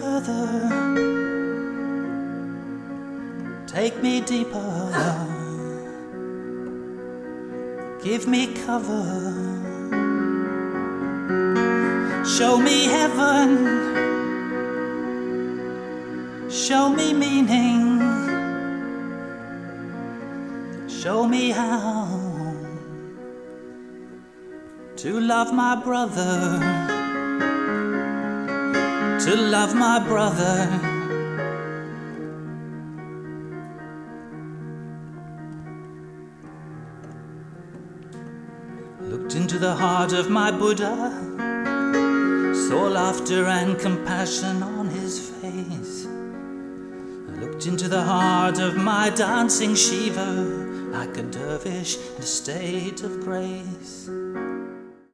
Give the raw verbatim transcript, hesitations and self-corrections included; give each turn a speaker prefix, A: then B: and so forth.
A: further, take me deeper, give me cover, show me heaven, show me meaning, show me how to love my brother, to love my brother. Looked into the heart of my Buddha, saw laughter and compassion on his face. I looked into the heart of my dancing Shiva, like a dervish in a state of grace.